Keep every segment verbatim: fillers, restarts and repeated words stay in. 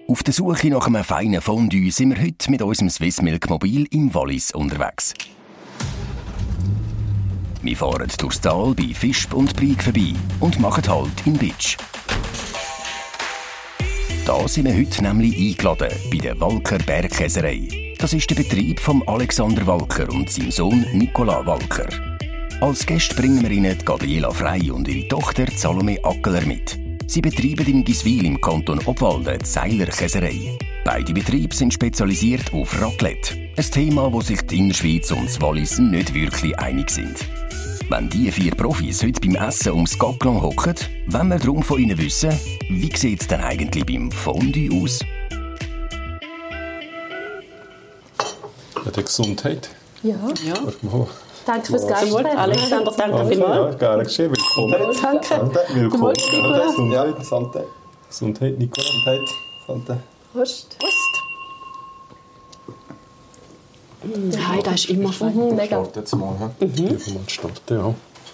Auf der Suche nach einem feinen Fondue sind wir heute mit unserem Swissmilk Mobil im Wallis unterwegs. Wir fahren durchs Tal bei Visp und Brig vorbei und machen Halt in Bitsch. Da sind wir heute nämlich eingeladen bei der Walker Bergkäserei. Das ist der Betrieb von Alexander Walker und seinem Sohn Nicolas Walker. Als Gäste bringen wir Ihnen Gabriela Frey und ihre Tochter Salome Ackeler mit. Sie betreiben in Giswil im Kanton Obwalden die Seiler Käserei. Beide Betriebe sind spezialisiert auf Raclette. Ein Thema, wo sich die Innerschweiz und das Wallis nicht wirklich einig sind. Wenn die vier Profis heute beim Essen ums Gackelon hocken, wollen wir darum von ihnen wissen, wie sieht es denn eigentlich beim Fondue aus? Ja, die Gesundheit. Ja. Ja. Danke fürs Gastspiel. Alexander, danke vielmals. Ja, gerne geschehen. Willkommen. Danke. Willkommen. Nicola. Ja, Sante. Gesundheit, Nicola. Gesundheit. Sante. Prost. Prost. Nein, das ist immer fein. Mhm, mega. Starten jetzt mal. Mhm. Dürfen wir mal starten, ja.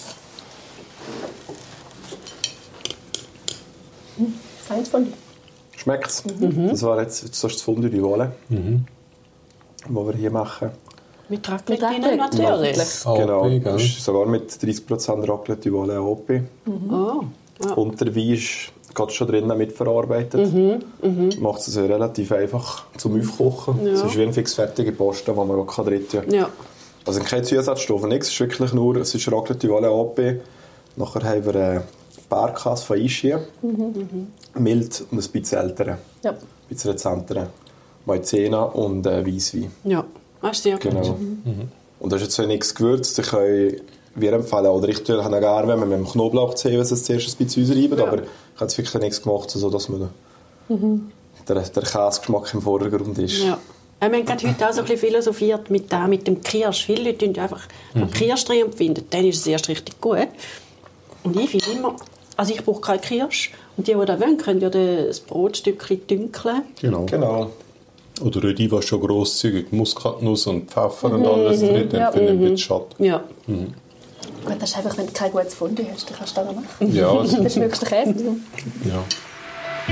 Feins von dir. Schmeckt's? Mhm. Das war jetzt, jetzt das Fondue die Wolle, mhm. was wir hier machen. Mit Raclette natürlich. Genau, A P, das ist sogar mit dreißig Prozent Raclette die Wolle A P. Mhm. Oh. Ja. Und der Wein ist gerade schon drinnen mitverarbeitet. Mhm. Mhm. Macht es also relativ einfach zum Aufkochen. Ja. Es ist wie eine fixfertige Paste, die man auch drin kann. Ja. Also keine Zusatzstoffe, nichts. Es ist wirklich nur, es ist Raclette die Wolle A P. Nachher haben wir einen Bergkäse von Ischia. Mhm. Mild und ein bisschen ältere. Ja. Ein bisschen rezenteren. Maizena und äh, Weisswein. Ja, das ist sehr gut. Genau. Mhm. Und das ist jetzt so nichts gewürzt. Ich kann wir empfehlen, oder ich tue gerne, wenn man mit dem Knoblauchzehen es zuerst ein bisschen ausreiben, Ja. aber ich habe jetzt wirklich nichts gemacht, sodass man mhm. der, der Käsegeschmack im Vordergrund ist. Ja. Wir haben gerade heute auch so ein bisschen philosophiert mit, dem, mit dem Kirsch. Viele Leute finden einfach mhm. Kirsch drin und finden, dann ist es erst richtig gut. Und ich finde immer, also ich brauche keinen Kirsch. Und die, die das wollen, können ja das Brotstückchen dünkeln. Genau. Genau. Oder Rödi war schon grosszügig, Muskatnuss und Pfeffer und alles drin, dann Ja. finde ich ein bisschen schade. Ja. Gut, das ist einfach, wenn du kein gutes Fondue hast, dann kannst du das noch machen. Ja, also, Das schmeckst du Käse. ja.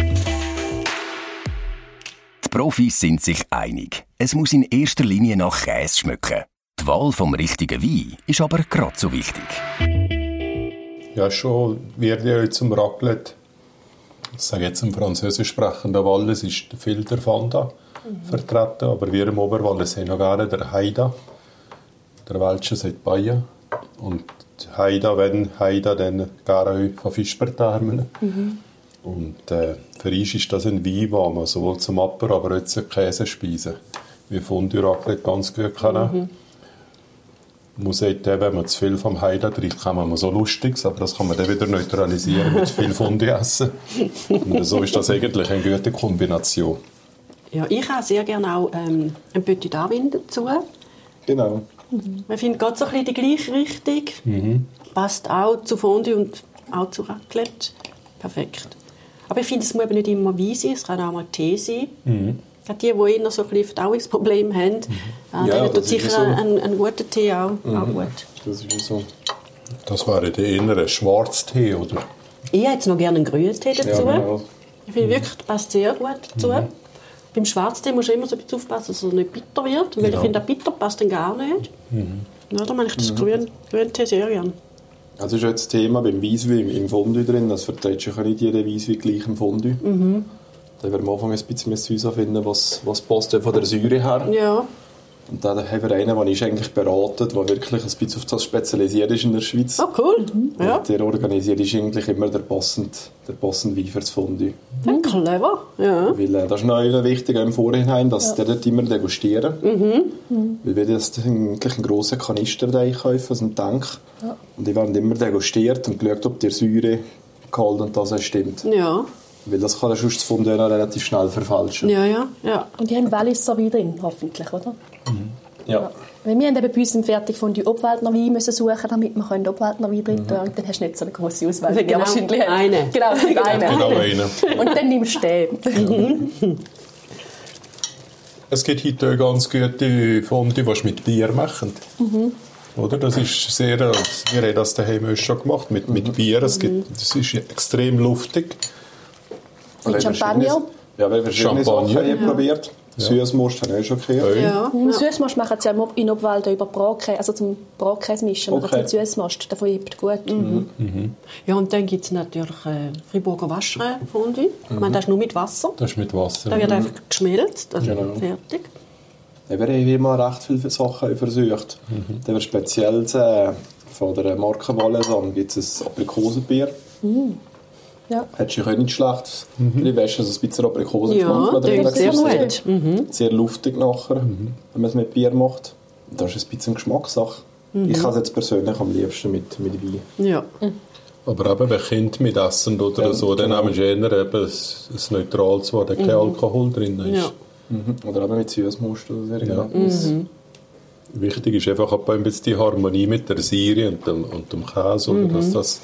Die Profis sind sich einig. Es muss in erster Linie nach Käse schmecken. Die Wahl vom richtigen Wein ist aber gerade so wichtig. Ja, schon wird ja zum Raclette, ich sage jetzt im französisch sprechenden Wallis, ist viel der Fanda mhm. vertreten, aber wir im Oberwallis haben noch gerne der Haida. Der Welsche sagt Baia. Und Haida, wenn Haida, dann gerne von Fischbertärmen. Mhm. Und äh, für uns ist das ein Wein, den man sowohl zum Apero, aber auch zum Käsespeisen wie Fondue Raclette ganz gut kann. Mhm. Man sagt, wenn man zu viel vom Haida trinkt, kann man so lustig, aber das kann man dann wieder neutralisieren mit viel Fondue essen. Und so ist das eigentlich eine gute Kombination. Ja, ich habe sehr gerne auch ähm, ein Petit Darwin dazu. Genau. Mhm. Man findet gerade so ein bisschen die gleiche Richtung. Mhm. Passt auch zu Fondue und auch zu Raclette. Perfekt. Aber ich finde, es muss eben nicht immer Wein sein, es kann auch mal Tee sein. Mhm. Gerade die, die eher so ein bisschen Verdauungsprobleme haben, mhm. ja, denen tut sicher so. ein, ein guter Tee auch, mhm. auch gut. Das ist so. Das wäre der innere Schwarztee, oder? Ich hätte jetzt noch gerne einen grünen Tee dazu. Ja, genau. Ich finde wirklich, das passt sehr gut dazu. Mhm. Beim Schwarztee musst du immer so ein bisschen aufpassen, dass er nicht bitter wird. Weil ja. ich finde, der bitter passt dann gar nicht. Mhm. Ja, da mache ich das mhm. grüne, grüne Tee sehr gerne. Also ist ja jetzt das Thema beim Weisswein im Fondue drin. Das verträgt ja nicht jeder Weisswein gleich im Fondue. Mhm. Da werden wir am Anfang ein bisschen herausfinden, was, was passt von der Säure her. Ja. Und dann haben wir einen, den ich eigentlich beraten, der wirklich ein bisschen auf das spezialisiert ist in der Schweiz. Oh, cool. Mhm. Ja. Und der organisiert ist eigentlich immer der passende, der passende Wein für das Fondue. Mhm. Clever. Ja. Weil, äh, das ist noch wichtig im Vorhinein, dass ja. der dort immer degustieren. Mhm. Mhm. Weil wir das eigentlich einen grossen Kanister kaufen aus dem Tank. Ja. Und die werden immer degustiert und geschaut, ob die Säure kalt und das stimmt. Ja. Weil das kann sonst das Fondue noch relativ schnell verfälschen. Ja, ja, ja. Und die haben Walliser Wein drin, hoffentlich, oder? Mhm. Ja. ja. Weil wir haben eben bei uns im Fertigfondue Obwaldner Wein müssen suchen, damit wir Obwaldner Wein drin tun. Mhm. Und dann hast du nicht so eine grosse Auswahl. Also genau wahrscheinlich eine. Genau, eine. Genau eine. Und dann nimmst du den. Es gibt heute auch ganz gute Fondue, die mit Bier machen. Mhm. Oder? Das ist sehr, wir haben das daheim auch schon gemacht, mit, mit Bier. Es gibt, das ist extrem luftig. Mit Champagner? Ja, wir haben verschiedene Champagner. Sachen ja. probiert. Ja. Süßmost habe ich auch schon gehört. Ja. Mhm. Ja. Süßmost machen sie ja in Obwalden über Bratkäse, also zum Bratkäse mischen. Okay. Okay. Süßmost, davon hebt gut. Mhm. Mhm. Ja, und dann gibt es natürlich äh, Friburger Waschre-Fondue. Ich meine, das ist nur mit Wasser. Das ist mit Wasser. Da wird einfach geschmelzt, also Genau. fertig. Ja, wir haben immer recht viele Sachen versucht. Mhm. Dann wird speziell äh, von der Marke Valaisanne gibt es ein Aprikosenbier. Mhm. Ja. Hat sich auch nicht schlecht. Mhm. Du weißt, also ein bisschen Aprikosen Ja, das ist sehr gut. Mhm. Sehr luftig nachher, mhm. wenn man es mit Bier macht. Das ist ein bisschen Geschmackssache. Mhm. Ich habe es jetzt persönlich am liebsten mit, mit Wein. Ja. Mhm. Aber eben, wenn Kinder mit essen oder ja, so, dann genau. haben wir eher eben ein, ein neutrales, wo kein mhm. Alkohol drin ist. Ja. Mhm. Oder eben mit Süßmost oder so. Ja. Mhm. Wichtig ist einfach auch ein bisschen die Harmonie mit der Serie und dem, und dem Käse, mhm. oder, dass, das,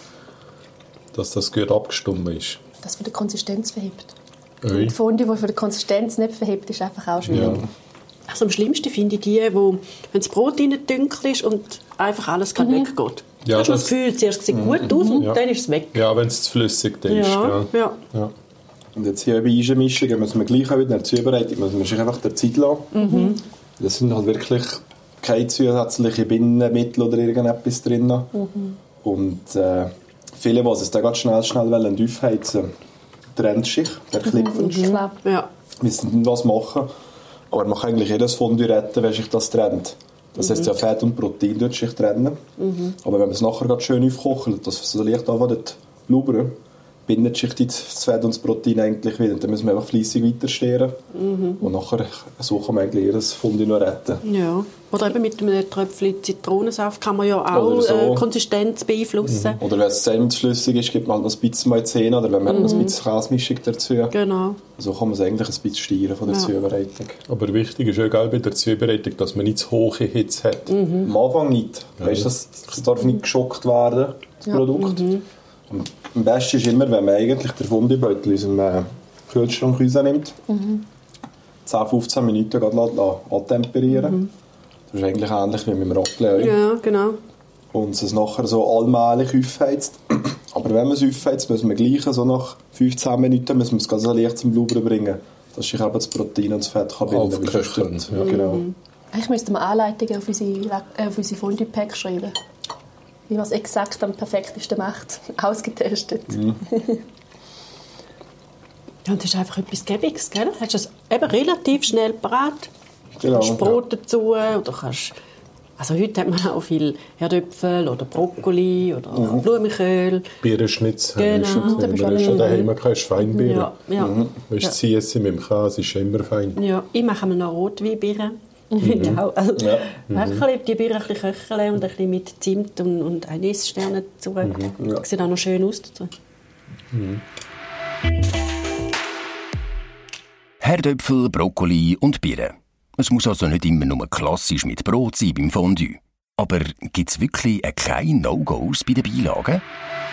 dass das gut abgestimmt ist. Das für die Konsistenz verhebt. Ui. Die Fondue, die für die Konsistenz nicht verhebt, ist einfach auch schwierig. Ja. Also am schlimmsten finde ich die, wo, wenn das Brot rein dunkel ist und einfach alles gerade mhm. weggeht. Ja, hast du das das Gefühl, zuerst sieht gut mhm. aus und ja. dann ist es weg. Ja, wenn es zu flüssig ist. Ja. Ja. Ja. Und jetzt hier bei Einmischungen müssen wir gleich auch wieder in der Zubereitung müssen wir sich einfach der Zeit lassen. Mhm. Das sind halt wirklich keine zusätzlichen Bindemittel oder irgendetwas drin. Mhm. Und äh, viele, die es dann ganz schnell, schnell wollen, aufheizen, trennt sich, der Klipfensch. Mhm. Ja. Wir müssen nicht was machen, aber man kann eigentlich jedes Fondue retten, wenn sich das trennt. Das heisst, ja, Fett und Protein dort sich trennen. Mhm. Aber wenn man es nachher ganz schön aufkocht, dass es so leicht anfängt blubbern, bindet sich das Fett und das Protein eigentlich wieder. Dann müssen wir einfach fleissig weiterstehren. Mhm. Und nachher so kann man eigentlich jedes Fondue noch retten. Ja. Oder eben mit einem Tröpfchen Zitronensaft kann man ja auch so. äh, Konsistenz beeinflussen. Mhm. Oder wenn es sämtflüssig ist, gibt man halt noch ein bisschen Maizena oder wenn man mhm. ein bisschen Käsemischung dazu. Genau. So kann man es eigentlich ein bisschen steuern von der ja. Zubereitung. Aber wichtig ist auch bei der Zubereitung, dass man nicht zu hohe Hitze hat. Mhm. Am Anfang nicht. Ja. Weißt, das, das darf nicht geschockt werden, das ja. Produkt. Mhm. Und am besten ist immer, wenn man eigentlich den Fondue-Beutel aus dem äh, Kühlschrank rausnimmt, mhm. zehn bis fünfzehn Minuten antemperieren. Mhm. Das ist eigentlich ähnlich wie mit dem Raclette. Ja, genau. Und es nachher so allmählich aufheizt. Aber wenn man es aufheizt, müssen wir gleich so nach fünfzehn Minuten müssen wir es ganz leicht zum Blubbern bringen, dass sich eben das Protein und das Fett kann binden kann. Ja. Genau. Mhm. Eigentlich müssten wir Anleitungen auf unsere, äh, auf unsere Fondue-Pack schreiben. Wie man es exakt am perfektesten macht. Ausgetestet. Mhm. Ja, und das ist einfach etwas Gäbiges, gell? Hast du es eben relativ schnell parat. Genau, du kannst Brot ja. dazu oder kannst... Also heute hat man auch viel Herdöpfel oder Brokkoli oder mhm. Blumenkohl. Beerenschnitz genau. haben wir schon, schon daheim keine Feinbeeren. Ja, ja. Mhm. Weißt du, ja. Sie mit dem Käse ist immer fein. Ja, ich mache mir noch Rotweinbeeren. Mhm. Ja, also ja. Mhm. Die Beeren ein bisschen köcheln und ein bisschen mit Zimt und, und Anissterne dazu. Mhm. Ja. Das sieht auch noch schön aus dazu. Mhm. Herdöpfel, Brokkoli und Birnen. Es muss also nicht immer nur klassisch mit Brot sein beim Fondue. Aber gibt es wirklich keine No-Gos bei den Beilagen?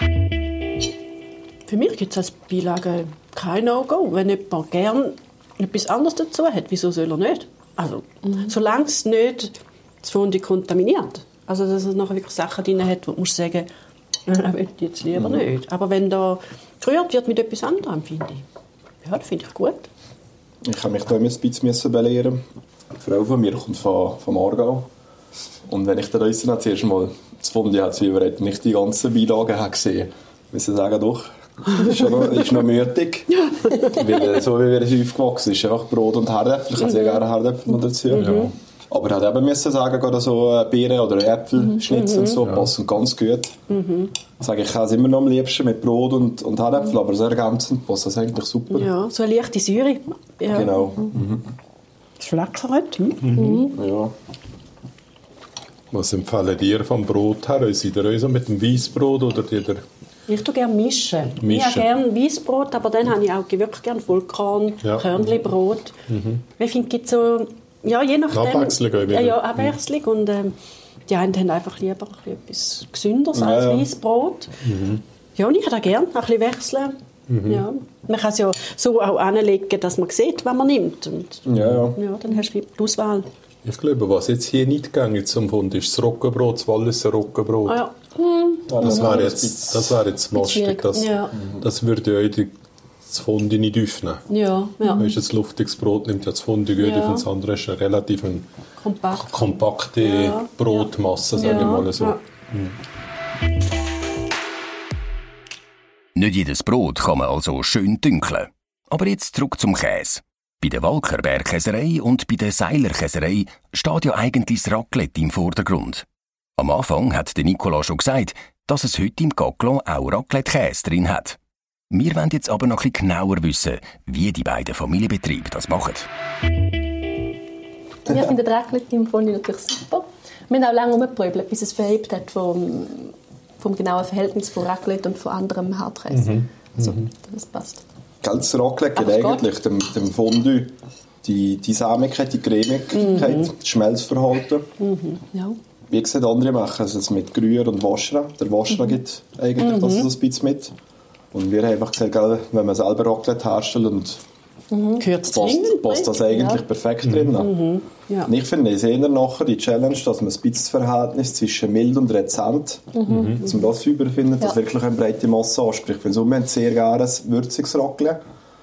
Für mich gibt es als Beilage kein No-Go. Wenn jemand gerne etwas anderes dazu hat, wieso soll er nicht? Also, mhm. solange es nicht das Fondue kontaminiert. Also, dass es nachher wirklich Sachen drin hat, wo du musst sagen, das will ich jetzt lieber mhm. nicht. Aber wenn da gerührt wird mit etwas anderem, finde ich, ja, das finde ich gut. Ich habe mich da immer ein bisschen belehren. Eine Frau von mir kommt von, vom Aargau. Und wenn ich da draussen zuerst mal das Fondue habe, zubereitet, nicht die ganzen Beilagen habe gesehen, muss ich sagen, doch, das ist noch, ist noch mütig. Weil, so wie wir es aufgewachsen sind, ist einfach Brot und Herdäpfel. Ich kann sehr gerne Herdäpfel noch dazu. Mhm. Aber ich hätte eben müssen sagen, gerade so Beeren oder Äpfelschnitzel mhm. und so ja. passen ganz gut. Mhm. Sage ich, ich habe es immer noch am liebsten mit Brot und, und Herdäpfel, mhm. aber so ergänzend passt das eigentlich super. Ja, so eine leichte Säure. Ja. Genau. Mhm. Das Fleckert. Mhm. Mhm. Ja. Was empfehlen dir vom Brot her? Seid ihr euch so mit dem Weissbrot oder die der Ich tue gerne mischen. mischen. Ich habe gerne Weissbrot, aber dann habe ich auch wirklich gerne Vollkorn, ja. Körnchenbrot. Mhm. Ich finde, es gibt so, ja, je nachdem. Abwechslung auch wieder. Ja, Abwechslung. Mhm. Und ähm, die einen haben einfach lieber etwas Gesünderes ja, als ja. Weissbrot. Mhm. Ja, und ich habe auch gerne ein bisschen wechseln. Mhm. Ja. Man kann es ja so auch anlegen, dass man sieht, was man nimmt. Und, ja, ja. ja, dann hast du die Auswahl. Ich glaube, was jetzt hier nicht gegangen zum Fund ist das Roggenbrot, das Walliser Roggenbrot. Ah, ja. Hm. Das wäre jetzt, das wär jetzt lustig. Das, ja. das würde euch die das Fondue nicht öffnen. Ja, ja. Weißt, das luftiges Brot nimmt ja das Fondue gut Ja. auf, und das andere ist eine relativ eine Kompakt. kompakte Ja. Brotmasse, sage Ja. ich mal so. Ja. Nicht jedes Brot kann man also schön dünkeln. Aber jetzt zurück zum Käse. Bei der Walker Bergkäserei und bei der Seiler Käserei steht ja eigentlich das Raclette im Vordergrund. Am Anfang hat der Nicola schon gesagt, dass es heute im Gaclon auch Raclette-Käse drin hat. Wir wollen jetzt aber noch ein bisschen genauer wissen, wie die beiden Familienbetriebe das machen. Wir finden Raclette im Fondue natürlich super. Wir haben auch lange rumgeprügelt, bis es verhebt hat vom, vom genauen Verhältnis von Raclette und von anderem Hartkäse. Mhm. Also, das passt. Das Raclette gibt eigentlich dem, dem Fondue die, die Sämigkeit, die Cremigkeit, mhm. das Schmelzverhalten. Mhm. Ja. Wie gesagt, andere machen es mit Gruyère und Vacherin. Der Vacherin mhm. gibt eigentlich mhm. das so ein bisschen mit. Und wir haben einfach gesagt, wenn man selber Raclette herstellt, und mhm. passt, passt das eigentlich ja. perfekt mhm. drin. Mhm. Ja. Und ich finde, ich sehe nachher die Challenge, dass man ein bisschen das Verhältnis zwischen mild und rezent, mhm. dass man das überfindet, ja. dass wirklich eine breite Masse anspricht. Weil so, wir haben sehr gerne ein würziges Raclette.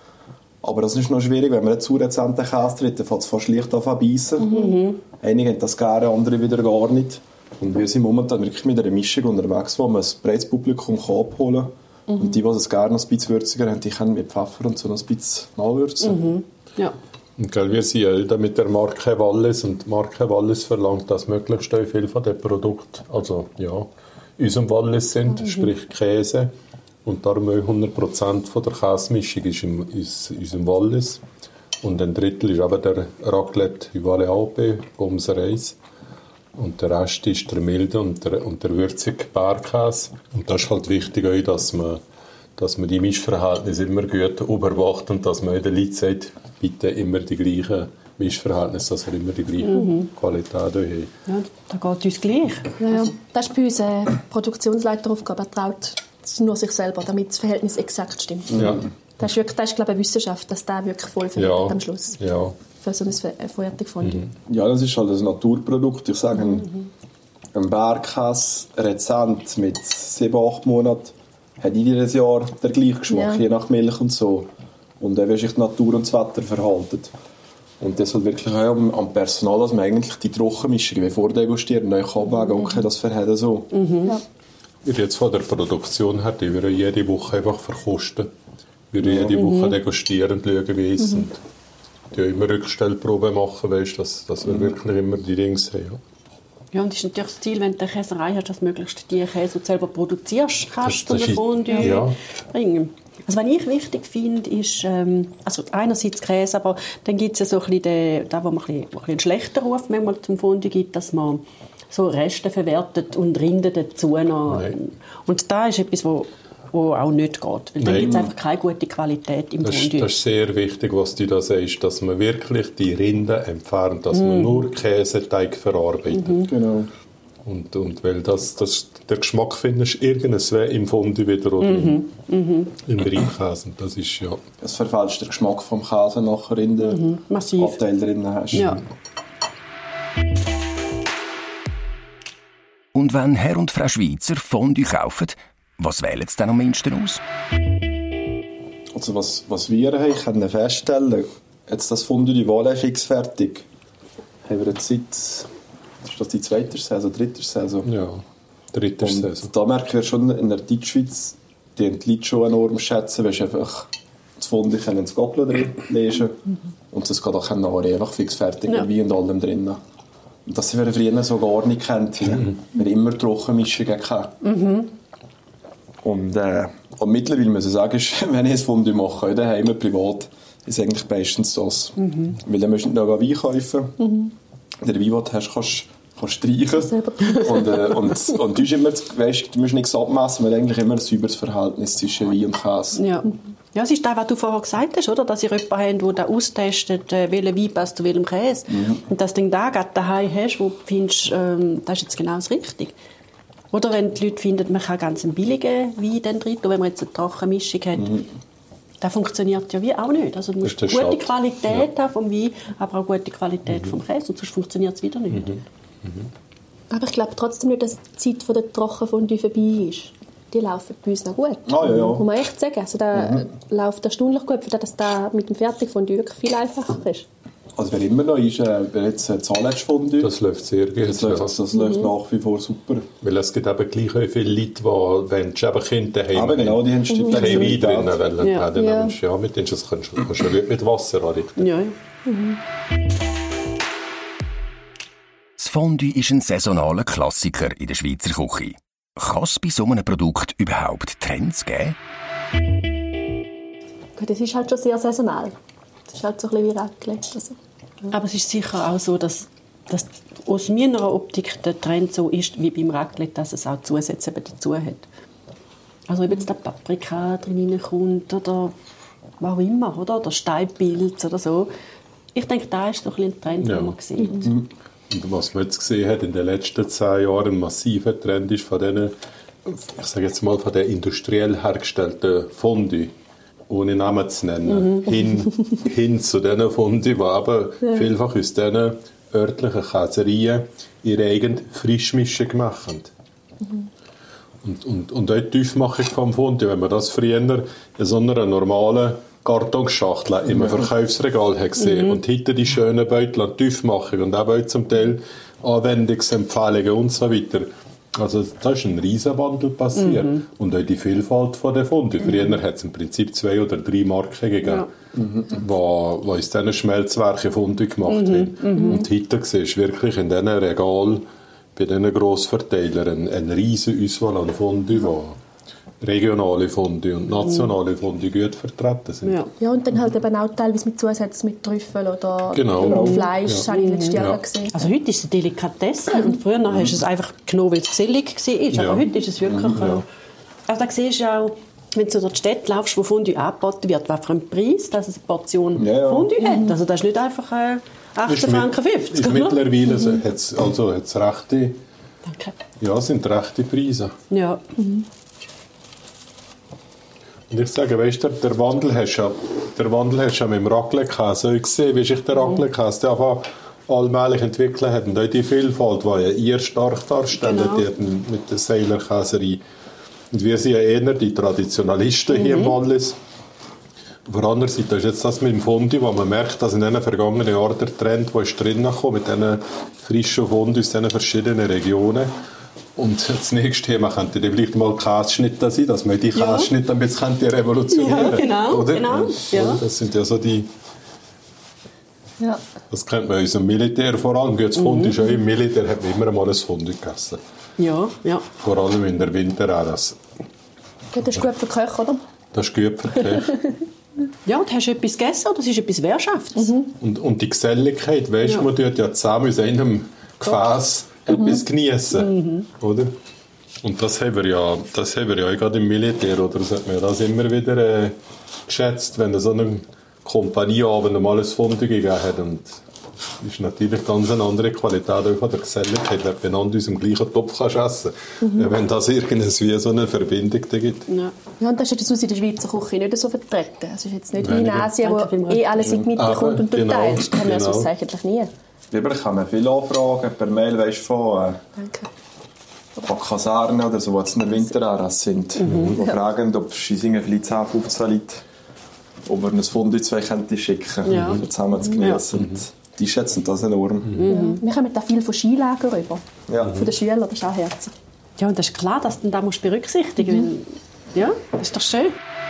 Aber das ist noch schwierig, wenn man einen zu rezenten Käse tritt, dann fängt es fast leicht an zu beißen. Mhm. Einige haben das gerne, andere wieder gar nicht. Und wir sind momentan wirklich mit einer Mischung unterwegs, wo man ein breites Publikum kann abholen kann. Mhm. Und die, die es gerne noch ein bisschen würziger haben, die können mit Pfeffer und so noch ein bisschen nachwürzen. Mhm. Ja. Und gell, wir sind ja mit der Marke Wallis, und die Marke Wallis verlangt, dass möglichst viel von den Produkten, also ja, unserem Wallis sind, mhm. sprich Käse. Und darum hundert Prozent von der Käsemischung ist in unserem Wallis. Und ein Drittel ist aber der Raclette Vivale Alpe, Bomser Reis. Und der Rest ist der milde und der, und der würzige Bergkäse. Und das ist halt wichtig, auch, dass man, dass man die Mischverhältnisse immer gut überwacht und dass man den Leuten sagt, bitte immer die gleichen Mischverhältnisse, dass wir immer die gleiche mhm. Qualität haben. Ja, da geht uns gleich. Ja, ja. Das ist bei uns eine Produktionsleiteraufgabe. Er traut nur sich selber, damit das Verhältnis exakt stimmt. Ja. Das ist, wirklich, das ist, glaube ich, eine Wissenschaft, dass der wirklich voll verhält ja. am Schluss. Ja. Für so ein Fertigfondue. Mhm. Ja, das ist halt ein Naturprodukt. Ich sage, mhm. ein Bergkäse rezent mit sieben, acht Monaten hat jedes Jahr den gleichen Geschmack, ja. je nach Milch und so. Und dann, wie sich die Natur und das Wetter verhalten. Und das soll wirklich auch am, am Personal, dass man eigentlich die Trockenmischung vordegustieren neu abwägen und okay, das verhält so. Mhm. Ja. Wir jetzt von der Produktion her, die wir jede Woche einfach verkosten. Wir ja. jede Woche mhm. degustieren und schauen, wie es ist. Mhm. Die immer Rückstellproben machen, weißt, dass, dass wir mhm. wirklich immer die Dinge haben. Ja. Ja, und das ist natürlich das Ziel, wenn du eine Käserei hast, dass du möglichst die Käse, die du selber produzierst, kannst du den Fondue ja. bringen. Also was ich wichtig finde, ist, ähm, also einerseits Käse, aber dann gibt es ja so ein bisschen den, da, wo man ein bisschen einen schlechten Ruf manchmal zum Fondue gibt, dass man so Reste verwertet und Rinde dazu noch. Nein. Und da ist etwas, wo, wo auch nicht geht. Weil dann gibt es einfach keine gute Qualität im das, Fondue. Das ist sehr wichtig, was du da sagst, dass man wirklich die Rinde entfernt, dass mm. man nur Käseteig verarbeitet. Mhm. Genau. Und, und weil das, das, der Geschmack findest du irgendwo im Fondue wieder oder mhm. mhm. im Reibkäse. Das ist ja... Das verfälscht den Geschmack vom Käse nachher in den mhm. Abteil drin hast. Ja. Und wenn Herr und Frau Schweizer Fondue kaufen, was wählen sie dann am meisten aus? Also was, was wir haben, können feststellen, jetzt das Fondue die Valais fix fertig, haben wir jetzt seit, ist das die zweite Saison, dritte Saison? Ja, dritte Saison. Und da merken wir schon in der Deutschschweiz, die Leute schon enorm schätzen, weil sie einfach das Fondue ins Gaclon drin lesen und das geht auch nachher einfach fix fertig ja. mit Wein und allem drin. Und das haben wir früher so gar nicht kennt. Mhm. Wir haben immer Trockenmischungen gehabt. Mhm. Und, äh, und mittlerweile muss ich sagen, wenn ich ein Fondue mache, daheim privat, ist eigentlich meistens das. Mhm. Weil dann musst du nicht noch Wein kaufen. Mhm. Den Wein, den du hast, kannst du streichen. und, äh, und, und du, immer, weißt, du musst nichts abmessen, weil eigentlich immer ein sauberes Verhältnis zwischen Wein und Käse. Ja. Ja, es ist das, was du vorher gesagt hast, oder? Dass ihr jemanden habt, der austestet, äh, welcher Wein passt zu welchem Käse. Mhm. Und dass du dann da gerade daheim hast, wo du findest, ähm, das ist jetzt genau das Richtige. Oder wenn die Leute finden, man kann ganz einen billigen Wein dann drin, wenn man jetzt eine Trockenmischung hat. Mhm. Das funktioniert ja wie auch nicht. Also du musst gute Schad. Qualität ja. haben vom Wein, aber auch gute Qualität mhm. vom Käse, und sonst funktioniert es wieder nicht. Mhm. Mhm. Aber ich glaube trotzdem nicht, dass die Zeit der Trockenfondue vorbei ist. die laufen bei uns noch gut. Ah, ja, ja. Muss man echt sagen. Also der mhm. läuft erstaunlich gut, für das, dass der mit dem Fertigfondue wirklich viel einfacher ist. Also wer immer noch ist, äh, wer jetzt äh, Zahnfondue. Das läuft sehr gut. Das läuft, das läuft mhm. nach wie vor super. Weil es gibt eben gleich viele Leute, die, wenn sie eben Kinder daheim haben, genau, die haben mhm. daheim Wein drin wollen. Ja. Dann Ja. Nimmst, ja, mit denen kannst du kannst du gut mit Wasser anrichten. Ja, ja. Mhm. Das Fondue ist ein saisonaler Klassiker in der Schweizer Küche. Kann es bei so einem Produkt überhaupt Trends geben? Das ist halt schon sehr saisonal. Das ist halt so ein bisschen wie Raclette. Also. Aber es ist sicher auch so, dass, dass aus meiner Optik der Trend so ist, wie beim Raclette, dass es auch Zusätze dazu hat. Also ob jetzt da Paprika drin kommt oder was auch immer, oder? Oder Steinpilz oder so. Ich denke, da ist doch ein, ein Trend, ja. den man sieht. Mhm. Und was man jetzt gesehen hat in den letzten zehn Jahren, ein massiver Trend ist von diesen, ich sage jetzt mal, von den industriell hergestellten Fondue, ohne Namen zu nennen, mhm. hin, hin zu diesen Fondue, die aber ja. vielfach aus diesen örtlichen Käsereien ihre eigene Frischmischung machen. Mhm. Und, und, und auch die Tiefmachung vom Fondue, wenn man das früher in so einer normalen Kartonschachtel im Verkaufsregal hat gesehen mhm. und hinter die schönen Beutel an Tiefmachung und auch zum Teil Anwendungsempfehlungen und so weiter. Also da ist ein Riesenwandel passiert. Mhm. Und auch die Vielfalt von der Fondue. Mhm. Früher hat es im Prinzip zwei oder drei Marken gegeben, ja. mhm. wo, wo aus diesen Schmelzwerken Fondue gemacht mhm. wird. Mhm. Und heute siehst du wirklich in diesen Regal bei diesen Grossverteilern eine riesige Auswahl an Fondue, wo regionale Fondue und nationale Fondue gut vertreten sind. Ja. ja, und dann halt eben auch teilweise mit Zusätzen mit Trüffel oder genau. Fleisch, ja. das habe ich letztes Jahr ja. gesehen. Also heute ist es eine Delikatesse und früher mhm. hast du es einfach genommen, weil es gesellig war. Aber ja. heute ist es wirklich... Ja. Also da siehst du auch, wenn du durch die Stadt laufst, wo Fondue angeboten wird, was für einen Preis, dass es eine Portion ja, ja. Fondue mhm. hat. Also das ist nicht einfach äh, achtzehn Franken fünfzig. Ist mittlerweile so, hat's, also hat's rechte... Danke. Ja, sind rechte Preise. Ja. Mhm. Und ich sage, weißt du, der Wandel hast ja, der Wandel hast ja mit dem Raclette-Käse gesehen, wie sich der Raclette-Käse einfach allmählich entwickelt hat. Und auch die Vielfalt, die ja ihr stark darstellt, genau. mit der Seiler-Käserei. Und wir sind ja eher die Traditionalisten mhm. hier im Wallis. Auf der anderen Seite ist jetzt das mit dem Fondue, wo man merkt, dass in den vergangenen Jahren der Trend, der ist drinnen kam, mit diesen frischen Fondue aus diesen verschiedenen Regionen. Und das nächste Thema könnte dann vielleicht mal Käseschnitte sein, dass man die Käseschnitte ein bisschen revolutionieren ja, genau, oder? genau. Ja. Das sind ja so die... Ja. Das kennt man aus dem Militär vor allem. Das Fondue ist auch im Militär, hat man immer mal ein Fondue gegessen. Ja, ja. Vor allem in der Winterjahres. Das ist gut für Köche, oder? Das ist gut für Köche. Ja, und hast du etwas gegessen, das ist etwas Wirtschafts. Mhm. Und, und die Geselligkeit, weißt du, ja. man tut ja zusammen aus einem Gefäß mhm. etwas genießen, mhm. oder? Und das haben wir ja, das haben wir ja auch gerade im Militär, oder? Das hat man ja das immer wieder äh, geschätzt, wenn so eine Kompanieabend mal ein Fondue gegeben hat. Und das ist natürlich ganz eine andere Qualität auch von der Geselligkeit, wenn du einander aus dem gleichen Topf kannst essen kannst. Mhm. Wenn das irgendwie so eine Verbindung da gibt. Ja. Ja, und das ist das in der Schweizer Küche nicht so vertreten. Es ist jetzt nicht wie in Asien, wo eh alles in die Mitte Aber, kommt und du genau, teilst. Das haben wir genau. sonst eigentlich nie. Lieber, ich habe viele Anfragen per Mail, weißt, von, äh, Danke. von Kasernen oder so, die jetzt in der Winteranlass sind. Mhm. Die fragen, ob sie vielleicht zehn, fünfzehn Leute, ob wir ein Fondue zwei könnten schicken, ja. um zusammen zu genießen. Ja. Mhm. Die schätzen das enorm. Mhm. Wir kommen da viel von Skilagern rüber. Ja. Von den Schülern, das ist auch herzig. Ja, und das ist klar, dass du das musst berücksichtigen musst. Mhm. Ja, das ist doch schön.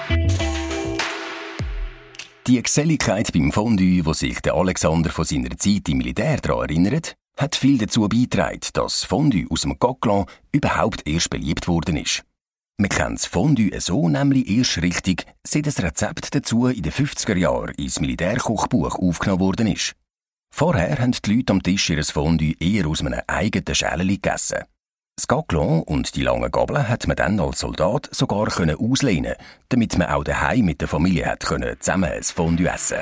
Die Geselligkeit beim Fondue, wo sich der Alexander von seiner Zeit im Militär daran erinnert, hat viel dazu beigetragen, dass Fondue aus dem Coquelin überhaupt erst beliebt worden ist. Man kennt das Fondue so nämlich erst richtig, seit das Rezept dazu in den fünfziger Jahren ins Militärkochbuch aufgenommen worden ist. Vorher haben die Leute am Tisch ihr Fondue eher aus einem eigenen Schälchen gegessen. Das Coquelin und die langen Gabeln hat man dann als Soldat sogar auslehnen, damit man auch daheim mit der Familie hat können zusammen ein Fondue essen.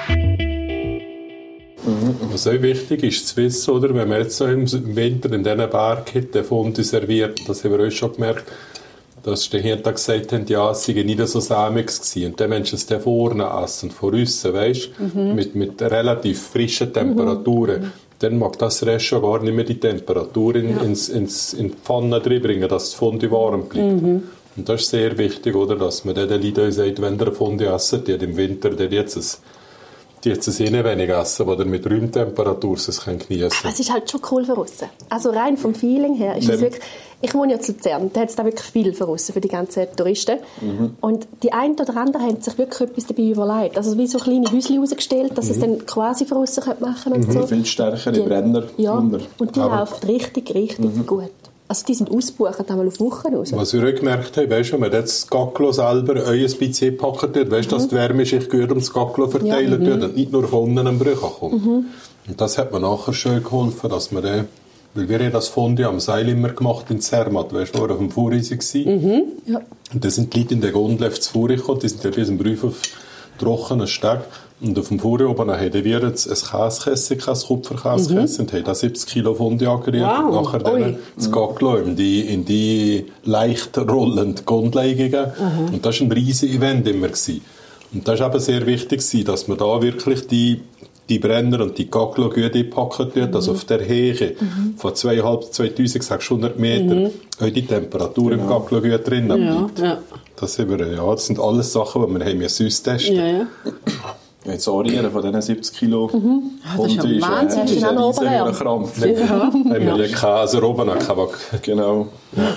Was auch wichtig ist zu wissen, oder, wenn man jetzt so im Winter in diesen Berghütten Fondue serviert, das haben wir auch schon gemerkt, dass die Hirten gesagt haben, ja, es sei nicht so sämig gewesen. Und dann Menschen es dann vorne essen, von aussen, weißt, mhm. mit, mit relativ frischen Temperaturen. Mhm. Dann mag das Rest schon gar nicht mehr die Temperatur in, ja. ins, ins, in die Pfanne bringen, dass das Fondue warm bleibt. Mhm. Und das ist sehr wichtig, oder, dass man den Leuten sagt, wenn ihr Fondue essen, die im Winter die jetzt ein, die jetzt ein sehr wenig essen, oder mit Raumtemperatur es kann geniessen. Es ist halt schon cool für aussen. Also rein vom Feeling her ist es wirklich... Ich wohne ja zu Luzern, da hat es da wirklich viel für aussen, für die ganzen Touristen. Mhm. Und die einen oder anderen haben sich wirklich etwas dabei überlegt. Also wie so kleine Häuschen rausgestellt, dass mhm. es dann quasi für aussen machen können. Mhm. So. Viel stärkere die, Brenner. Ja, Wunder. Und die laufen richtig, richtig mhm. gut. Also die sind ausgebucht, einmal auf Wochen raus. Was wir auch gemerkt haben, weißt du, wenn man das Gacklo selber ein bisschen packen tut, weißt du, dass die Wärme sich gut ums Gacklo verteilen ja. mhm. und nicht nur von unten am Brüch kommt. Mhm. Und das hat mir nachher schön geholfen, dass man dann, weil wir haben das Fondue am Seil immer gemacht in Zermatt, weißt du, wo wir auf dem Fuhreisen waren. Mhm. Ja. Und da sind die Leute in der Gondel auf das Fuhre gekommen, die sind ja bis zum Brief auf trockenen Steg. Und auf dem Fuhre oben haben wir jetzt ein Käsekessel, ein Kupferkäsekessel, mhm. und haben da siebzig Kilo Fondue angerührt. Wow. Und nachher dann das Gacklo in die, in die leicht rollende Gondel gegeben. Mhm. Und das war ein riesiges Event immer gewesen. Und das war eben sehr wichtig, dass man da wirklich die die Brenner und die Gacklo gut einpacken tut, mhm. also auf der Höhe mhm. von zweitausendsechshundert Meter mhm. auch die Temperatur genau. im Gacklo gut drin bleibt. Ja, ja. Das, sind wir, ja, das sind alles Sachen, die wir haben uns testen. Ja, ja. Jetzt Arieren von diesen siebzig Kilo mhm. ah, das ist ja Wahnsinn. Das ist ein riesiger Krampf. Ja. Haben wir ja Käse oben an Kabak. Genau. Ja.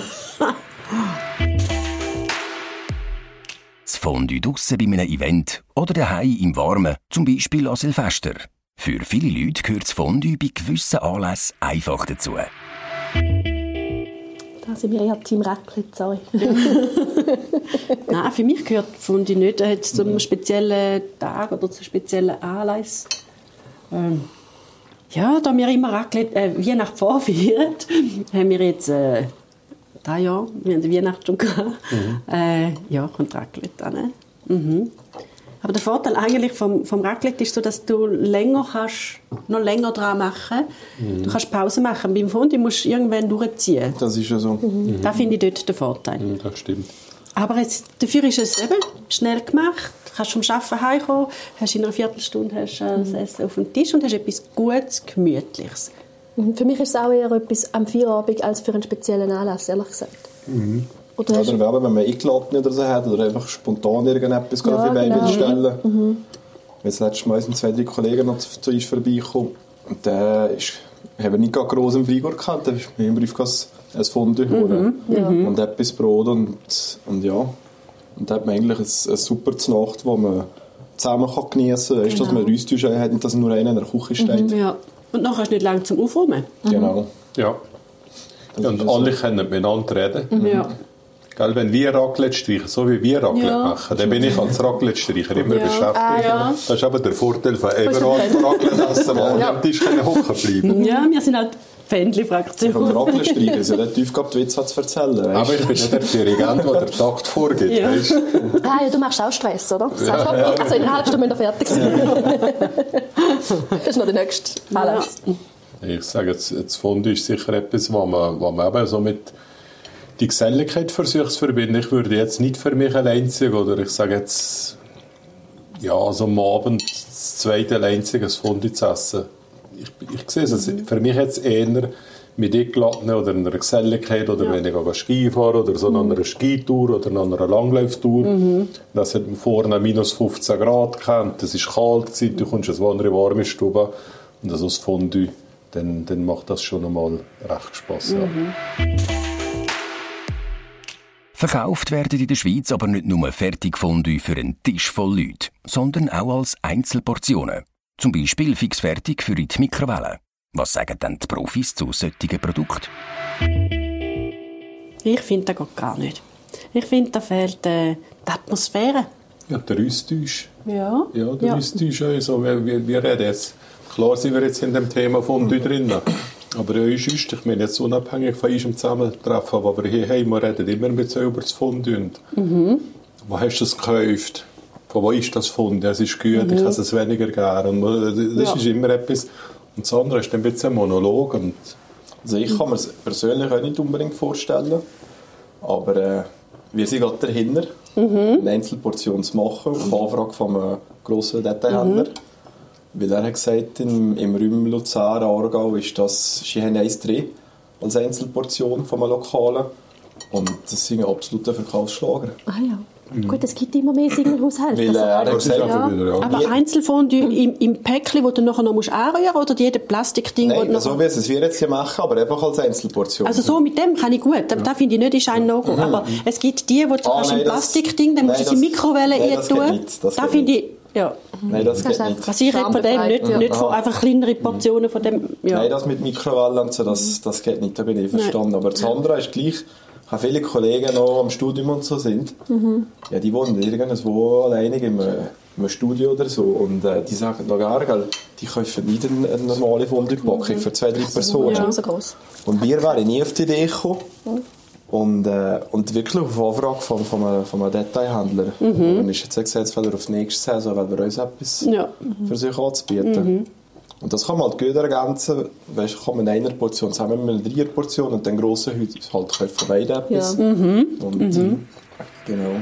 Das Fondue draussen bei einem Event oder daheim im Warmen, zum Beispiel an Silvester. Für viele Leute gehört das Fondue bei gewissen Anlässen einfach dazu. Da sind wir eher Team Raclette, sorry. Nein, für mich gehört Fondue nicht äh, zu einem speziellen Tag oder zu einem speziellen Anlass. Ähm, ja, da wir immer Raclette, äh, Weihnachten vorfeiern, haben wir jetzt... Äh, Da ja, wir haben die Weihnachten schon gehabt. Mhm. Äh, ja, kommt Raclette an. Mhm. Aber der Vorteil eigentlich vom, vom Raclette ist so, dass du länger kannst, noch länger dran machen. Mhm. Du kannst Pause machen. Beim Fondue musst du irgendwann durchziehen. Das ist ja so. Mhm. Mhm. Da finde ich dort den Vorteil. Mhm, das stimmt. Aber jetzt, dafür ist es eben schnell gemacht. Du kannst vom Arbeiten heimkommen, hast in einer Viertelstunde hast das Essen auf dem Tisch und hast etwas Gutes, Gemütliches. Für mich ist es auch eher etwas am Feierabend als für einen speziellen Anlass, ehrlich gesagt. Mhm. Oder, oder wenn man eingeladen oder so hat oder einfach spontan irgendetwas ja, auf die Beine genau. stellen. Mhm. Jetzt letztes Mal sind zwei, drei Kollegen noch zu uns vorbeigekommen und der ist, haben wir nicht groß im Frigor gehabt, der ist mir im Brief ein Fondue holen mhm. ja. und etwas Brot und, und ja. Und da hat man eigentlich eine, eine super Nacht, wo man zusammen kann geniessen kann, genau. dass man Rüsttisch hat und dass nur einer in der Küche steht. Mhm, ja. Und nachher hast du nicht lange zum Aufräumen. Genau. Ja. ja und alle so. Können miteinander reden. Mhm. Ja. Gell, wenn wir Raclette streichen, so wie wir Raclette ja. machen, dann bin ich als Raclette-Streicher immer ja. beschäftigt. Ah, ja. Das ist aber der Vorteil von überall Raclette essen, weil ja. am Tisch hocken bleiben. Ja, wir sind halt Fändli-Fraktion. Vom Raclette-Streichen ist ja nicht tief gehabt, die Witze zu erzählen. Weißt? Aber ich bin nicht der Dirigent, der den Takt vorgibt. Ja. Ah, ja, du machst auch Stress, oder? Ja. Ja. Also in einer halben Stunde müssen wir fertig sein. Das ist noch der nächste Anlass. Ja. Ich sage, jetzt, jetzt Fondue ist sicher etwas, was man, was man eben so mit die Geselligkeit versucht zu verbinden. Ich würde jetzt nicht für mich alleinzig, oder ich sage jetzt, ja, also am Abend das zweite alleinzig ein Fondue zu essen. Ich, ich sehe es, also für mich jetzt eher mit Eingeladen oder einer Geselligkeit oder ja. wenn ich Ski fahre oder so mhm. einer Skitour oder einer Langlauftour. Mhm. Das hat vorne minus fünfzehn Grad gehabt, das ist kalt gewesen, du kommst in eine warme Stube und also das Fondue, dann, dann macht das schon einmal recht Spass. Mhm. Ja. Verkauft werden in der Schweiz aber nicht nur Fertigfondue für einen Tisch voll Leute, sondern auch als Einzelportionen. Zum Beispiel fixfertig für in die Mikrowelle. Was sagen denn die Profis zu solchen Produkten? Ich finde, das geht gar nicht. Ich finde, da fehlt äh, die Atmosphäre. Ja, der Austausch. Ja. Ja, der ja. Austausch. Also, wir, wir, wir reden jetzt. Klar sind wir jetzt in dem Thema Fondue drin. Aber ja, sonst, ich meine jetzt unabhängig von unserem Zusammentreffen, aber hier hey, wir reden immer ein bisschen über das Fondue. Und mhm. Wo hast du es gekauft? Von wo ist das Fondue? Es ist gut, mhm. ich habe es weniger gerne. Und das ja. ist immer etwas. Und das andere ist dann ein bisschen ein Monolog. Und also ich kann mir es persönlich auch nicht unbedingt vorstellen. Aber äh, wir sind gerade dahinter, mhm. eine Einzelportion zu machen, auf Anfrage von einem grossen Detailhändler. Mhm. Weil er hat gesagt, im, im Raum Luzern, Aargau, ist das, sie haben eins drin als Einzelportion von einem Lokalen. Und das sind absolute Verkaufsschlager. Ah ja. Mhm. Gut, es gibt immer mehr Single-Haushalte. Weil, äh, er hat gesagt, ja. wieder, ja. Aber Einzelfondue im, im Päckchen, wo du nachher noch musst anrühren musst, oder jede Plastikding? Nein, wo so wie es wir jetzt hier machen, aber einfach als Einzelportion. Also so mit dem kann ich gut. Ja. Das finde ich nicht, ist ein No-Go. Mhm. Aber es gibt die, wo du ah, kannst nein, im Plastikding, dann musst du es in die Mikrowelle rein tun. Das, das finde ich... Ja. Nein, das geht nicht. Also ich rede von dem, nicht, ja. nicht von einfach kleinere Portionen von dem... Ja. Nein, das mit Mikrowellen und so, das, das geht nicht, da bin ich verstanden. Nein. Aber das andere ist gleich... Ich habe viele Kollegen, die noch am Studium und so sind. Mhm. Ja, die wohnen irgendwo alleine im, im Studio oder so. Und äh, die sagen noch gar nicht, die kaufen nicht eine, eine normale Fondue-Packung mhm. für zwei, drei Personen. Ja, so gross. Und wir wären nie auf die Idee gekommen. Mhm. Und, äh, und wirklich auf Anfrage von, von, einem, von einem Detailhändler. Mhm. Und ist jetzt gesagt, jetzt will er auf die nächste Saison, weil wir uns etwas ja. mhm. für sich anzubieten. Mhm. Und das kann man halt gut ergänzen, weißt, kann man in einer Portion zusammen mit einer Dreier-Portion und dann grossen halt von beiden etwas. Ja. Mhm. Und, mhm. Genau.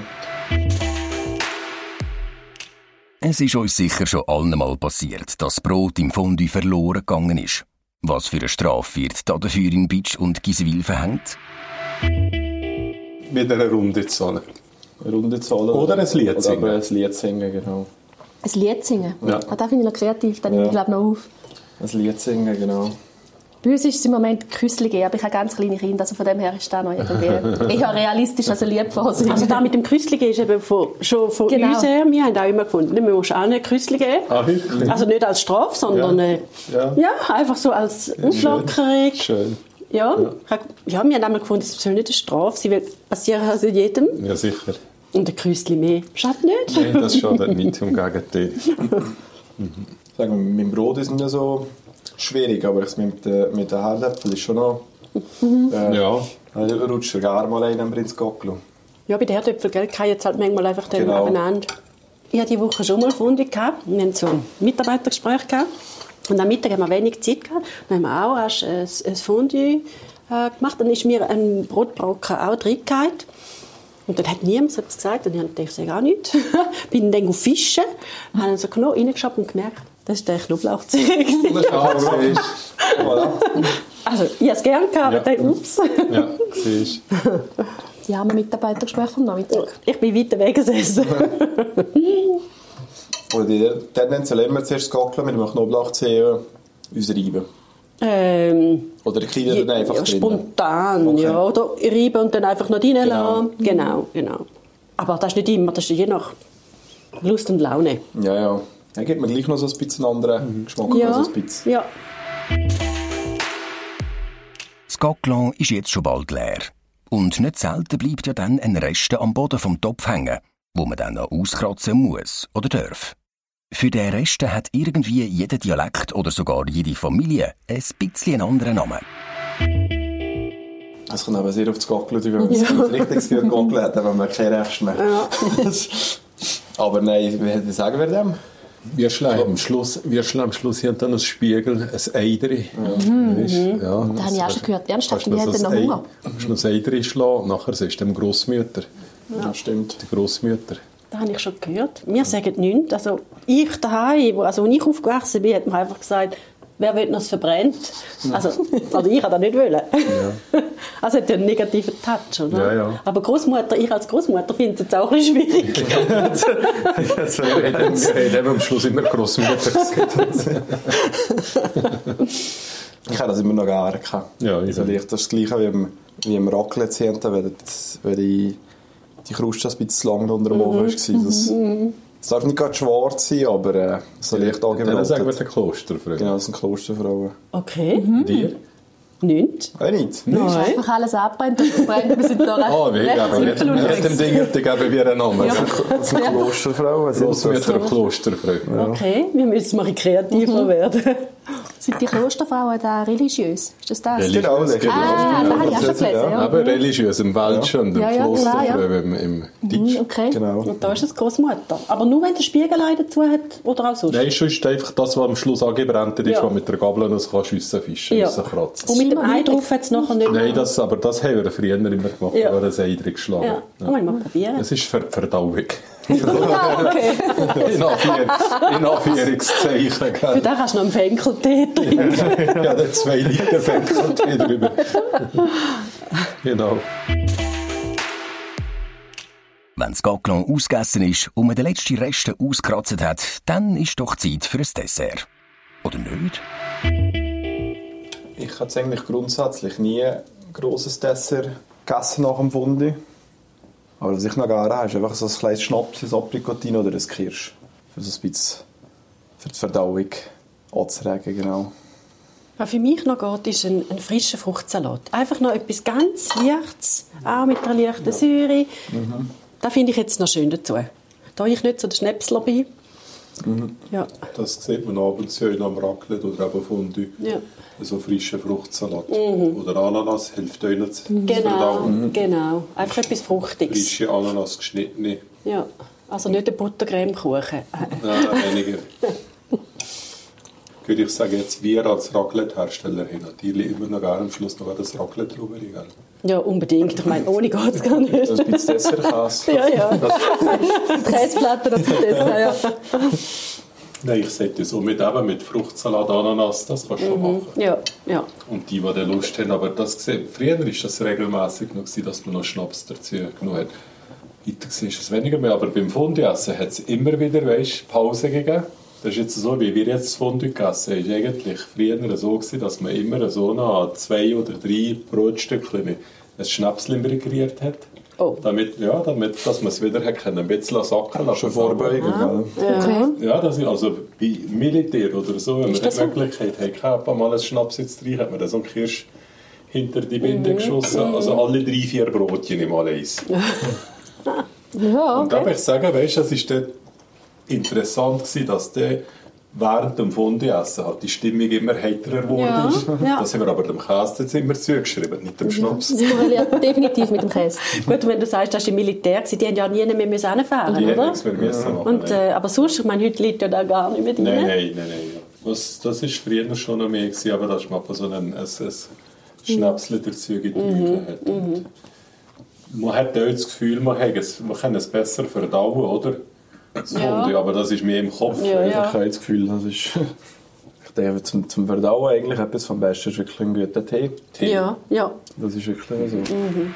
Es ist uns sicher schon allen Mal passiert, dass Brot im Fondue verloren gegangen ist. Was für eine Strafe wird dafür in Bitsch und Giswil verhängt? Wieder eine Runde zahlen. Eine Runde zahlen. Oder ein Lied singen. Oder ein Lied singen, genau. Ein Lied singen? Ja. Ah, das finde ich noch kreativ, das nehme ich glaube noch auf. Ein Lied singen, genau. Bei uns ist es im Moment Küssli geben, aber ich habe ganz kleine Kinder, also von dem her ist das noch irgendwie eher realistisch als eine Liebphase. Also da mit dem Küssli geben ist eben von, schon von genau. uns her, wir haben auch immer gefunden, wir müssen auch nicht Küssli geben. Ah, wirklich? Also nicht als Strafe, sondern ja. Äh, ja. ja, einfach so als Auflockerung. Schön. Ja, ja. ja, wir haben einmal gefunden, es soll nicht eine Strafe sein, weil passiert also jedem. Ja, sicher. Und ein Küssli mehr schadet nicht. Nein, das schadet nicht, im Gegenteil. mhm. Sagen wir, mit dem Brot ist es nicht so schwierig, aber mit, äh, mit den Herdäpfeln ist schon noch... Mhm. Äh, ja. Da rutscht gar mal einer ins Gockel. Ja, bei den Herdäpfeln kann ich jetzt halt manchmal einfach den genau. aneinander. Ich hatte diese Woche schon mal Funde gehabt. Wir hatten so ein Mitarbeitergespräch gehabt. Und am Mittag haben wir wenig Zeit gehabt. Dann haben wir auch erst ein, ein Fondue äh, gemacht. Dann ist mir ein Brotbrocken auch drin gefallen. Und dann hat niemand es gesagt. Und ich dachte, ich sage auch nichts. Bin dann auf Fischen, habe so Knochen reingeschaut und gemerkt, das ist der Knoblauchzehe. Also, ich habe es gerne gehabt, aber dann, ups. Ja, siehst du. Die haben Mitarbeitergespräche am Nachmittag. Ich bin weiter weg gesessen. Oder die tendenziell immer zuerst Gockeln mit dem Knoblauchzehe uns reiben. Ähm, oder kriegen dann einfach ja, drin? Spontan, okay. ja. Oder reiben und dann einfach noch reinlassen. Genau. genau, genau. Aber das ist nicht immer, das ist je nach Lust und Laune. Ja, ja. Dann gibt man gleich noch so ein bisschen anderen mhm. Geschmack. Ja, also ein bisschen. ja. Das Gockelon ist jetzt schon bald leer. Und nicht selten bleibt ja dann ein Rest am Boden vom Topf hängen, wo man dann noch auskratzen muss oder darf. Für den Rest hat irgendwie jeder Dialekt oder sogar jede Familie ein bisschen einen anderen Namen. Es kommt aber sehr auf das Gockeln, wenn man ja. das richtig gegockeln hat, dann haben wir keinen Rest mehr. Ja. Aber nein, wie sagen wir dem? Wir schlagen am Schluss, wir schlagen am Schluss hier dann als Spiegel ein Ei drin. Ja. Mhm. Ja, das habe ich auch schon gehört. Ernsthaft, wir haben noch Hunger. Du musst ein Ei drin schlagen, nachher ist es dem Grossmütter. Ja. Ja, stimmt. Die Grossmütter. Das habe ich schon gehört. Wir sagen nichts. Also ich daheim, also als ich aufgewachsen bin, hat man einfach gesagt, wer will noch es verbrennt? Also, also ich das nicht wollen. Ja. Also hat ja einen negativen Touch, oder? Ja, ja. Aber Großmutter, ich als Großmutter finde es jetzt auch ein bisschen schwierig. Wir haben am Schluss immer Großmutter gesagt. Ich habe das immer noch gar nicht gehabt. Ja, also das ist das Gleiche wie im, wie im Raclette, wenn die, die Kruste ein bisschen lang unter dem Ofen war. Das, es darf nicht gerade schwarz sein, aber äh, so leicht angemeldet. Dann sagen wir den Klosterfrauen. Genau, das sind Klosterfrauen. Okay. Mhm. Dir? Nicht? Auch nicht? Nein. Es ist einfach alles abbrennt und verbrennt. Wir sind da recht, oh, recht ja, mit dem Ding geben wir einen Namen. Ja. Das sind Klosterfrauen. Großmütter und Klosterfrauen. Ja. Okay, wir müssen mal kreativer mhm. werden. Sind die Klosterfrauen da religiös? Ist das das? Religiös, genau. Das genau. Ah, das habe ich auch schon gelesen. Ja. Aber religiös im Welschen und im ja, ja, Klosterfrauen ja. im, im Deutsch. Okay. Genau. Und da ist es Großmutter. Aber nur, wenn der Spiegelei dazu hat oder auch sonst? Nein, sonst einfach das, was am Schluss angebrannt ist, ja. was mit der Gabel noch so schiessen, fischen, ja. kratzen. Und mit dem Ei drauf hat es nachher nicht Nein, das, aber das haben wir früher immer gemacht, ja. wenn wir ein Ei drin geschlagen ja. ja. Kann mal probieren. Es ist für die Verdauung. Ja, okay. In, Anführ in Anführungszeichen. Für den kannst du noch einen Fenkeltee trinken. Ja, dann zwei Liter Fenkeltee drüber. Genau. Wenn das Gaglan ausgegessen ist und man den letzten Resten ausgekratzt hat, dann ist doch Zeit für ein Dessert. Oder nicht? Ich habe eigentlich grundsätzlich nie ein grosses Dessert gegessen nach dem Fundi. Aber was ich noch gerne habe, ist einfach so ein kleines Schnaps, ein Aprikotin oder ein Kirsch. Für so ein bisschen für die Verdauung anzuregen, genau. Was für mich noch geht, ist ein, ein frischer Fruchtsalat. Einfach noch etwas ganz Leichtes, auch mit einer leichten Säure. Mhm. Das finde ich jetzt noch schön dazu. Da ich nicht so den Schnäpsler bin. Mhm. Ja. Das sieht man abends ja am Raclette oder eben Fondue. Ja. So frischer Fruchtsalat. Mhm. Oder Ananas hilft euch nicht. Genau, mhm. genau. Einfach etwas Fruchtiges. Frische Ananas, geschnittene. Ja, also nicht ein Buttercreme-Kuchen. Nein, weniger. Gut, ich sage jetzt, wir als Raclette-Hersteller haben natürlich immer noch gerne am Schluss noch das Raclette drüber. Gell? Ja, unbedingt. Ich meine, ohne geht es gar nicht. Das ist ein bisschen Dessertkäse. Ja, ja. Käseplatte dazu Dessert, ja. Nein, ich sage das. Und mit, eben mit Fruchtsalat, Ananas, das kannst du schon machen. Ja, ja. Und die, die Lust haben. Aber das, früher war das regelmässig noch, dass man noch Schnaps dazu genommen hat. Heute ist es weniger mehr. Aber beim Fondue-Essen hat es immer wieder, weißt, Pause gegeben. Das ist jetzt so, wie wir jetzt das Fondue gegessen haben. Es war eigentlich früher so, dass man immer so noch zwei oder drei Brotstückchen ein Schnäpschen integriert hat. Oh. Damit, ja, damit, dass man es wieder hat können, ein bisschen sacken lassen. Schon vorbeugen, ah. ja. Okay. Ja, das ist also bei Militär oder so, wenn man die so? Möglichkeit hat, gehabt, mal einen Schnaps jetzt rein, hat man dann so einen Kirsch hinter die Binde mm. geschossen. Mm. Also alle drei, vier Brotchen im eins. Ja, okay. Und da muss ich sagen, weißt, das ist dann interessant gewesen, dass der während dem Fondue-Essen halt die Stimmung immer heiterer geworden ja, ist. Ja. Das haben wir aber dem Käse jetzt immer zugeschrieben, nicht dem Schnaps. Das korreliert definitiv mit dem Käse. Gut, wenn du sagst, das war im Militär, die haben ja nie mehr hinfahren, die oder? Nichts mehr müssen machen, Und, äh, aber sonst, ich meine, heute liegt ja da gar nicht mehr drin. Nein, nein, nein. nein. Das, das war früher schon noch mehr, gewesen, aber dass man so ein, ein, ein Schnäpsle dazu getrunken hat. Und man hat auch das Gefühl, man, es, man kann es besser verdauen, oder? Das ja. Ich, aber das ist mir im Kopf. Ja, ja. Ich habe das Gefühl, das ist... Ich denke, zum, zum Verdauen eigentlich etwas vom Besten ist wirklich ein guter Tee. Tee. Ja, ja. Das ist wirklich so. Mhm.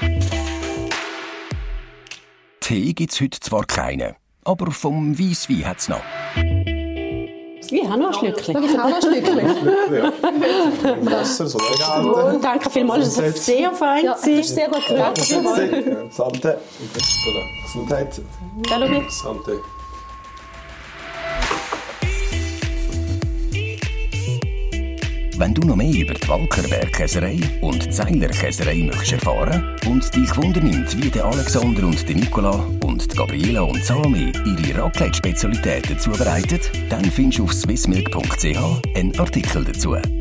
Tee gibt es heute zwar keinen, aber vom Weisswein hat es noch. Ich habe noch ein Schlückchen. Ich habe noch ein Schlückchen. Messer, so oh, danke vielmals, das ist sehr fein. Ja, das ist sehr gut gerührt. Sante. Gesundheit. Hallo. Sante. Wenn du noch mehr über die Walker Bergkäserei und die Zeiler Käserei möchtest erfahren und dich wundernimmt, wie der Alexander und die Nicola und die Gabriela und Salome ihre Raclette-Spezialitäten zubereiten, dann findest du auf swissmilk punkt c h einen Artikel dazu.